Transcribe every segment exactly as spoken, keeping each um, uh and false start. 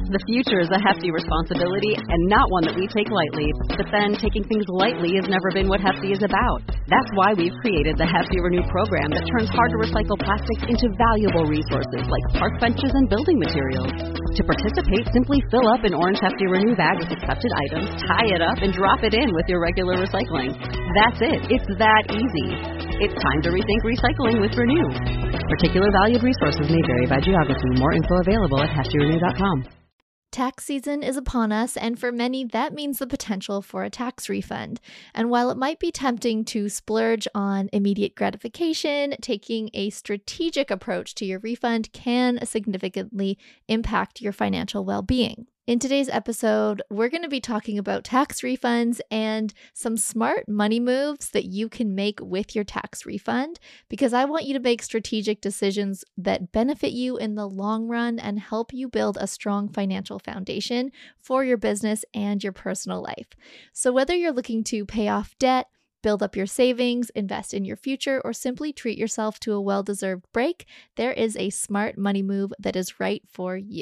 The future is a hefty responsibility and not one that we take lightly. But then, taking things lightly has never been what Hefty is about. That's why we've created the Hefty Renew program that turns hard-to-recycle plastics into valuable resources like park benches and building materials. To participate, simply fill up an orange Hefty Renew bag with accepted items, tie it up, and drop it in with your regular recycling. That's it. It's that easy. It's time to rethink recycling with Renew. Particular valued resources may vary by geography. More info available at hefty renew dot com. Tax season is upon us, and for many, that means the potential for a tax refund. And while it might be tempting to splurge on immediate gratification, taking a strategic approach to your refund can significantly impact your financial well-being. In today's episode, we're going to be talking about tax refunds and some smart money moves that you can make with your tax refund, because I want you to make strategic decisions that benefit you in the long run and help you build a strong financial foundation for your business and your personal life. So whether you're looking to pay off debt, build up your savings, invest in your future, or simply treat yourself to a well-deserved break, there is a smart money move that is right for you.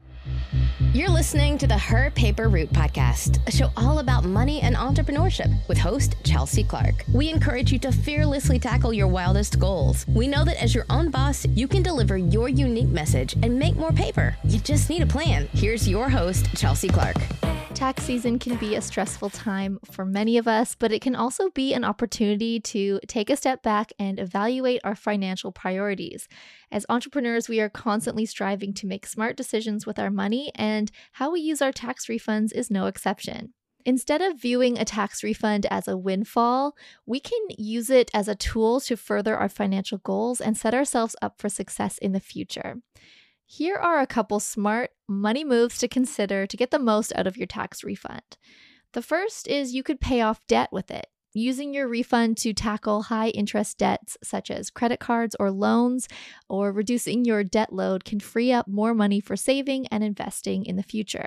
You're listening to the Her Paper Route podcast, a show all about money and entrepreneurship with host Chelsea Clark. We encourage you to fearlessly tackle your wildest goals. We know that as your own boss, you can deliver your unique message and make more paper. You just need a plan. Here's your host, Chelsea Clark. Tax season can be a stressful time for many of us, but it can also be an opportunity to take a step back and evaluate our financial priorities. As entrepreneurs, we are constantly striving to make smart decisions with our money, and how we use our tax refunds is no exception. Instead of viewing a tax refund as a windfall, we can use it as a tool to further our financial goals and set ourselves up for success in the future. Here are a couple smart money moves to consider to get the most out of your tax refund. The first is you could pay off debt with it. Using your refund to tackle high interest debts such as credit cards or loans, or reducing your debt load can free up more money for saving and investing in the future.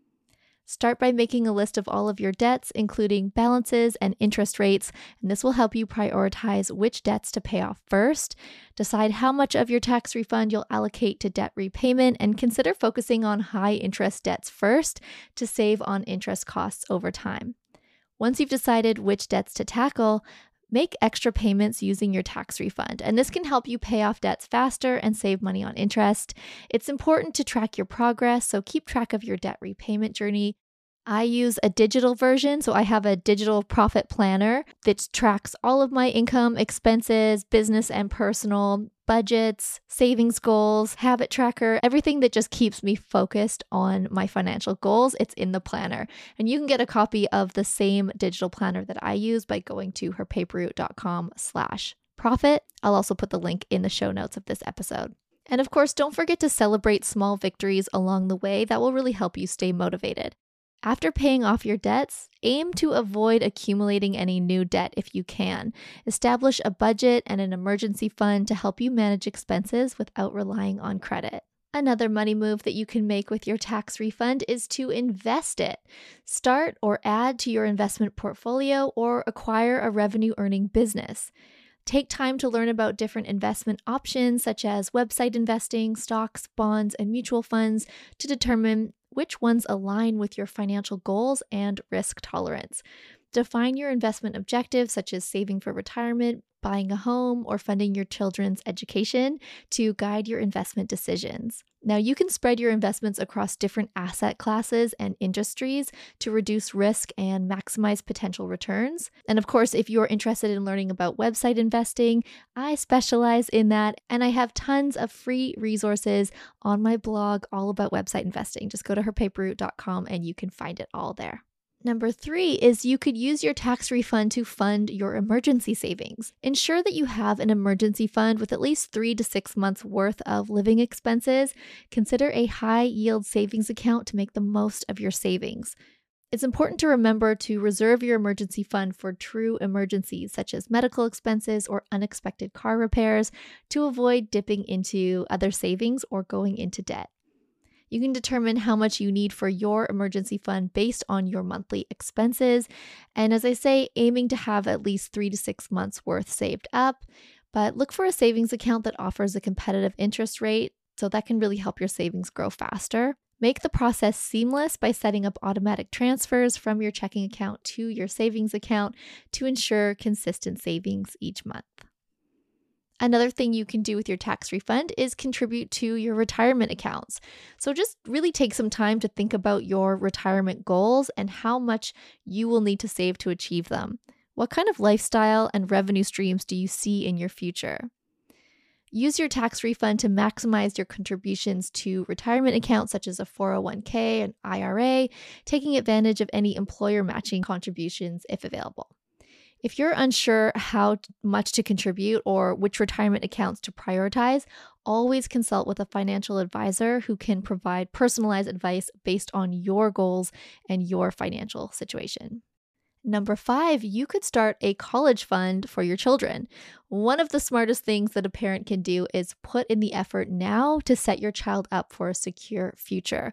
Start by making a list of all of your debts, including balances and interest rates, and this will help you prioritize which debts to pay off first. Decide how much of your tax refund you'll allocate to debt repayment, and consider focusing on high interest debts first to save on interest costs over time. Once you've decided which debts to tackle, make extra payments using your tax refund, and this can help you pay off debts faster and save money on interest. It's important to track your progress, so keep track of your debt repayment journey. I use a digital version, so I have a digital profit planner that tracks all of my income, expenses, business and personal, budgets, savings goals, habit tracker, everything that just keeps me focused on my financial goals. It's in the planner. And you can get a copy of the same digital planner that I use by going to herpaperroute.com slash profit. I'll also put the link in the show notes of this episode. And of course, don't forget to celebrate small victories along the way. That will really help you stay motivated. After paying off your debts, aim to avoid accumulating any new debt if you can. Establish a budget and an emergency fund to help you manage expenses without relying on credit. Another money move that you can make with your tax refund is to invest it. Start or add to your investment portfolio or acquire a revenue-earning business. Take time to learn about different investment options such as website investing, stocks, bonds, and mutual funds to determine which ones align with your financial goals and risk tolerance. Define your investment objectives such as saving for retirement, buying a home, or funding your children's education to guide your investment decisions. Now, you can spread your investments across different asset classes and industries to reduce risk and maximize potential returns. And of course, if you're interested in learning about website investing, I specialize in that, and I have tons of free resources on my blog all about website investing. Just go to her paper route dot com and you can find it all there. Number three is you could use your tax refund to fund your emergency savings. Ensure that you have an emergency fund with at least three to six months worth of living expenses. Consider a high yield savings account to make the most of your savings. It's important to remember to reserve your emergency fund for true emergencies such as medical expenses or unexpected car repairs to avoid dipping into other savings or going into debt. You can determine how much you need for your emergency fund based on your monthly expenses. And as I say, aiming to have at least three to six months worth saved up, but look for a savings account that offers a competitive interest rate so that can really help your savings grow faster. Make the process seamless by setting up automatic transfers from your checking account to your savings account to ensure consistent savings each month. Another thing you can do with your tax refund is contribute to your retirement accounts. So just really take some time to think about your retirement goals and how much you will need to save to achieve them. What kind of lifestyle and revenue streams do you see in your future? Use your tax refund to maximize your contributions to retirement accounts such as a four oh one k and I R A, taking advantage of any employer matching contributions if available. If you're unsure how much to contribute or which retirement accounts to prioritize, always consult with a financial advisor who can provide personalized advice based on your goals and your financial situation. Number five, you could start a college fund for your children. One of the smartest things that a parent can do is put in the effort now to set your child up for a secure future.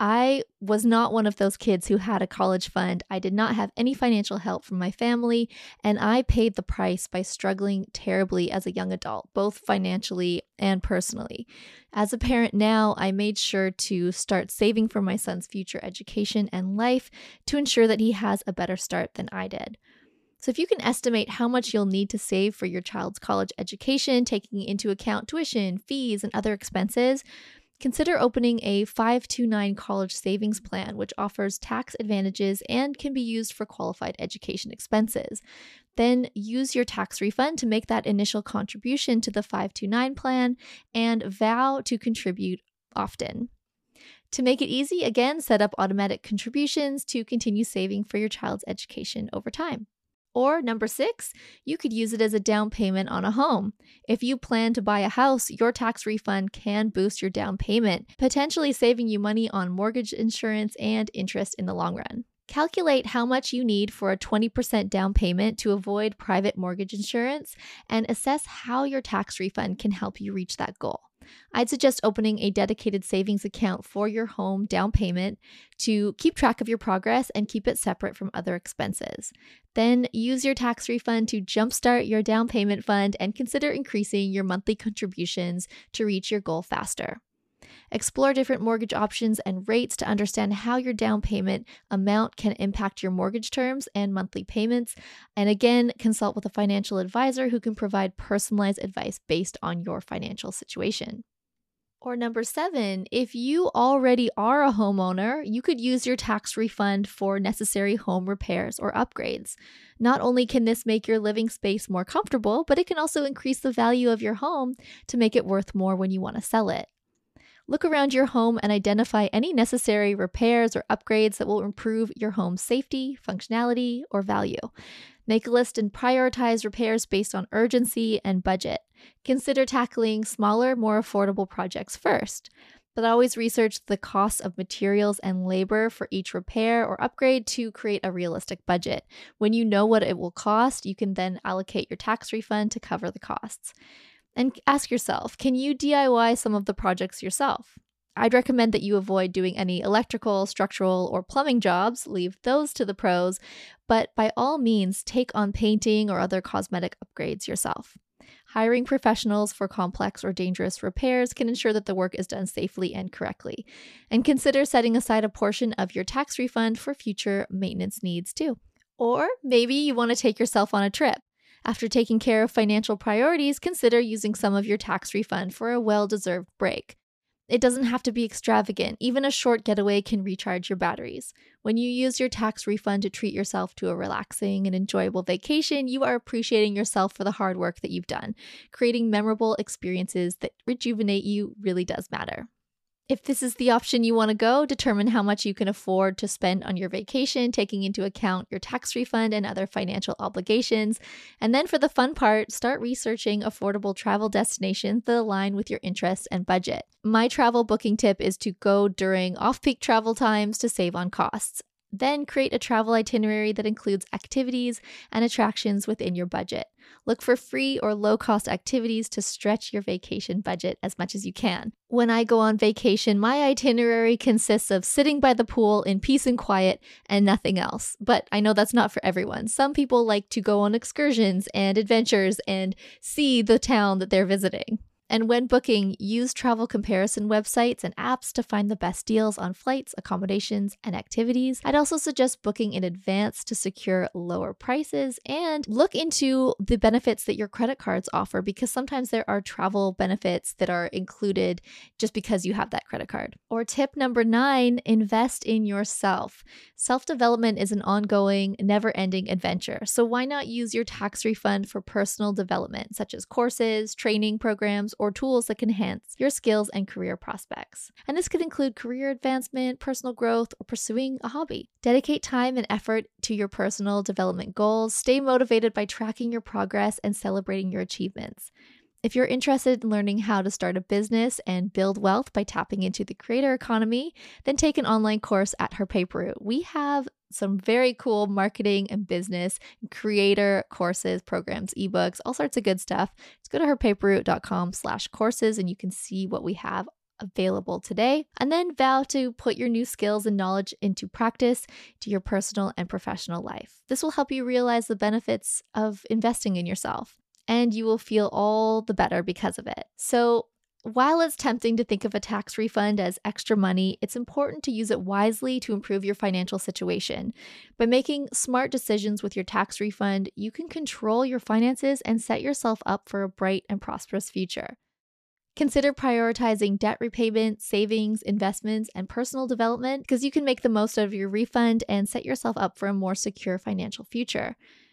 I was not one of those kids who had a college fund. I did not have any financial help from my family, and I paid the price by struggling terribly as a young adult, both financially and personally. As a parent now, I made sure to start saving for my son's future education and life to ensure that he has a better start than I did. So if you can estimate how much you'll need to save for your child's college education, taking into account tuition, fees, and other expenses, consider opening a five two nine college savings plan, which offers tax advantages and can be used for qualified education expenses. Then use your tax refund to make that initial contribution to the five two nine plan and vow to contribute often. To make it easy, again, set up automatic contributions to continue saving for your child's education over time. Or number six, you could use it as a down payment on a home. If you plan to buy a house, your tax refund can boost your down payment, potentially saving you money on mortgage insurance and interest in the long run. Calculate how much you need for a twenty percent down payment to avoid private mortgage insurance and assess how your tax refund can help you reach that goal. I'd suggest opening a dedicated savings account for your home down payment to keep track of your progress and keep it separate from other expenses. Then use your tax refund to jumpstart your down payment fund and consider increasing your monthly contributions to reach your goal faster. Explore different mortgage options and rates to understand how your down payment amount can impact your mortgage terms and monthly payments. And again, consult with a financial advisor who can provide personalized advice based on your financial situation. Or number seven, if you already are a homeowner, you could use your tax refund for necessary home repairs or upgrades. Not only can this make your living space more comfortable, but it can also increase the value of your home to make it worth more when you want to sell it. Look around your home and identify any necessary repairs or upgrades that will improve your home's safety, functionality, or value. Make a list and prioritize repairs based on urgency and budget. Consider tackling smaller, more affordable projects first, but always research the costs of materials and labor for each repair or upgrade to create a realistic budget. When you know what it will cost, you can then allocate your tax refund to cover the costs. And ask yourself, can you D I Y some of the projects yourself? I'd recommend that you avoid doing any electrical, structural, or plumbing jobs, leave those to the pros, but by all means, take on painting or other cosmetic upgrades yourself. Hiring professionals for complex or dangerous repairs can ensure that the work is done safely and correctly. And consider setting aside a portion of your tax refund for future maintenance needs too. Or maybe you want to take yourself on a trip. After taking care of financial priorities, consider using some of your tax refund for a well-deserved break. It doesn't have to be extravagant. Even a short getaway can recharge your batteries. When you use your tax refund to treat yourself to a relaxing and enjoyable vacation, you are appreciating yourself for the hard work that you've done. Creating memorable experiences that rejuvenate you really does matter. If this is the option you want to go, determine how much you can afford to spend on your vacation, taking into account your tax refund and other financial obligations. And then for the fun part, start researching affordable travel destinations that align with your interests and budget. My travel booking tip is to go during off-peak travel times to save on costs. Then create a travel itinerary that includes activities and attractions within your budget. Look for free or low-cost activities to stretch your vacation budget as much as you can. When I go on vacation, my itinerary consists of sitting by the pool in peace and quiet and nothing else. But I know that's not for everyone. Some people like to go on excursions and adventures and see the town that they're visiting. And when booking, use travel comparison websites and apps to find the best deals on flights, accommodations, and activities. I'd also suggest booking in advance to secure lower prices, and look into the benefits that your credit cards offer, because sometimes there are travel benefits that are included just because you have that credit card. Or tip number nine, invest in yourself. Self-development is an ongoing, never-ending adventure. So why not use your tax refund for personal development, such as courses, training programs, or tools that can enhance your skills and career prospects. And this could include career advancement, personal growth, or pursuing a hobby. Dedicate time and effort to your personal development goals. Stay motivated by tracking your progress and celebrating your achievements. If you're interested in learning how to start a business and build wealth by tapping into the creator economy, then take an online course at Her Paper Route. We have some very cool marketing and business and creator courses, programs, ebooks, all sorts of good stuff. Just go to herpaperroute.com slash courses and you can see what we have available today. And then vow to put your new skills and knowledge into practice to your personal and professional life. This will help you realize the benefits of investing in yourself, and you will feel all the better because of it. So while it's tempting to think of a tax refund as extra money, it's important to use it wisely to improve your financial situation. By making smart decisions with your tax refund, you can control your finances and set yourself up for a bright and prosperous future. Consider prioritizing debt repayment, savings, investments, and personal development, because you can make the most of your refund and set yourself up for a more secure financial future.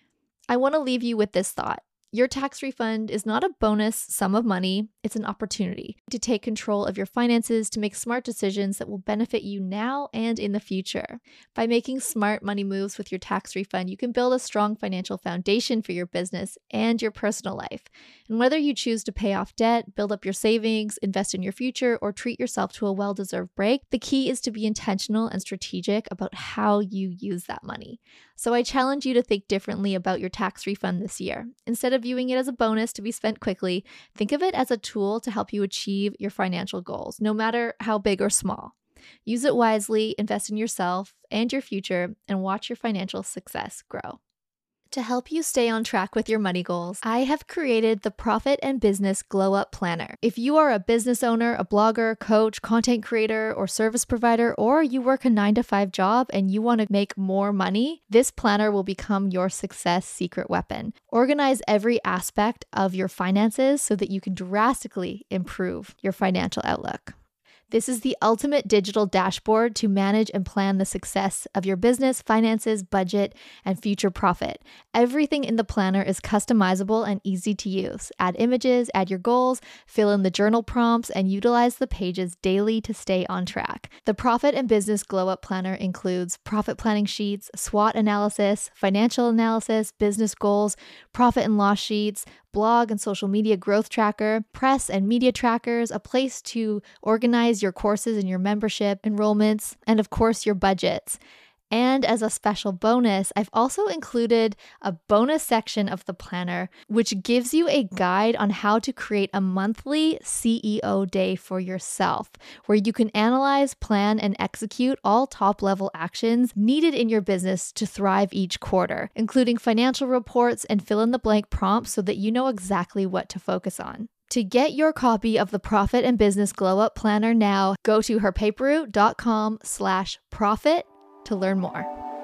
I want to leave you with this thought. Your tax refund is not a bonus sum of money, it's an opportunity to take control of your finances, to make smart decisions that will benefit you now and in the future. By making smart money moves with your tax refund, you can build a strong financial foundation for your business and your personal life. And whether you choose to pay off debt, build up your savings, invest in your future, or treat yourself to a well-deserved break, the key is to be intentional and strategic about how you use that money. So I challenge you to think differently about your tax refund this year. Instead of viewing it as a bonus to be spent quickly, think of it as a tool to help you achieve your financial goals, no matter how big or small. Use it wisely, invest in yourself and your future, and watch your financial success grow. To help you stay on track with your money goals, I have created the Profit and Business Glow Up Planner. If you are a business owner, a blogger, coach, content creator, or service provider, or you work a nine to five job and you want to make more money, this planner will become your success secret weapon. Organize every aspect of your finances so that you can drastically improve your financial outlook. This is the ultimate digital dashboard to manage and plan the success of your business, finances, budget, and future profit. Everything in the planner is customizable and easy to use. Add images, add your goals, fill in the journal prompts, and utilize the pages daily to stay on track. The Profit and Business Glow Up Planner includes profit planning sheets, SWOT analysis, financial analysis, business goals, profit and loss sheets, blog and social media growth tracker, press and media trackers, a place to organize your courses and your membership enrollments, and of course your budgets. And as a special bonus, I've also included a bonus section of the planner, which gives you a guide on how to create a monthly C E O day for yourself, where you can analyze, plan, and execute all top-level actions needed in your business to thrive each quarter, including financial reports and fill-in-the-blank prompts so that you know exactly what to focus on. To get your copy of the Profit and Business Glow Up Planner now, go to herpaperroute.com slash profit to learn more.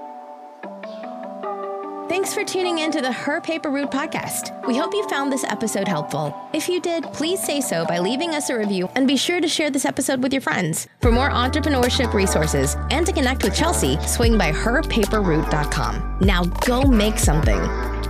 Thanks for tuning in to the Her Paper Route podcast. We hope you found this episode helpful. If you did, please say so by leaving us a review, and be sure to share this episode with your friends. For more entrepreneurship resources and to connect with Chelsea, swing by her paper route dot com. Now go make something.